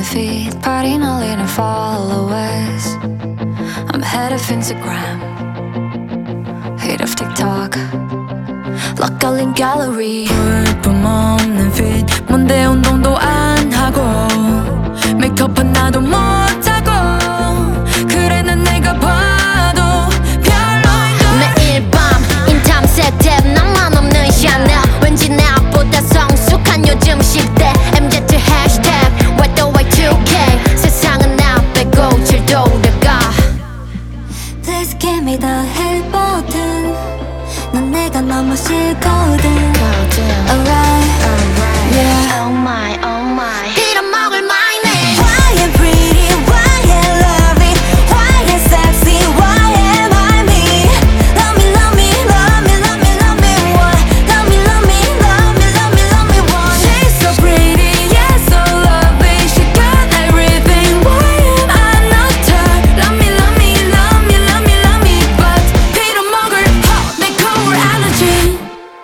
the feed, party 날리는 followers. I'm head of Instagram, head of TikTok, lock 걸린 gallery. 볼품 없는 fit, 뭔데 운동도 안 하고 메이크업은 나도 못하고 그래 난 내가 봐도 별로인 매일 밤 인탐색 탭 나만 없는 샤넬 왠지 나보다 성숙한 요즘 10대 MZ hashtag what the Y2K 세상은 나 빼고 잘 돌아가. Please give me the hit button. 난 내가 너무 싫거든. Alright, yeah. Oh my, oh my. 빌어먹을 my name. Why am pretty? Why am lovely? Why am sexy? Why am I me? Love me, love me, love me, love me, love me one. Love me, love me, love me, love me, love me one. She's so pretty, yeah, so lovely. She got everything. Why am I not her? Love me, love me, love me, love me, love me. But 빌어먹을 내 cool allergy.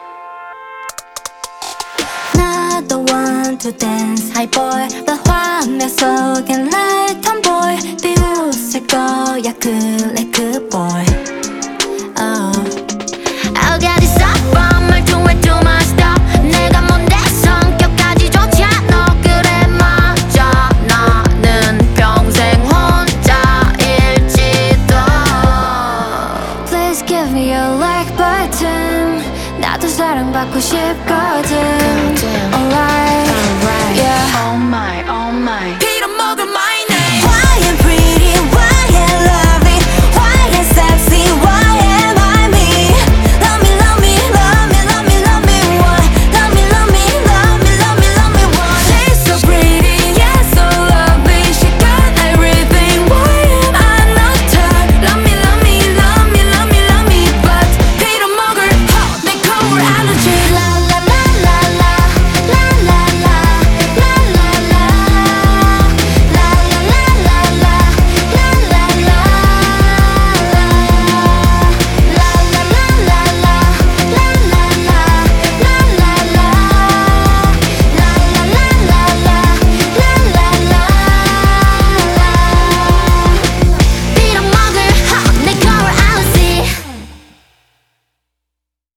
나도 want to dance, high boy. 너 화면 속엔 날 tomboy. 비웃을 거야, 그래 그 boy. 알가리 싹봐 말투에 too much stop. 내가 뭔데 성격까지 좋지 않아. 그래 맞아 나는 평생 혼자일지도. Please give me your like button. 나도 사랑받고 싶거든. Alright.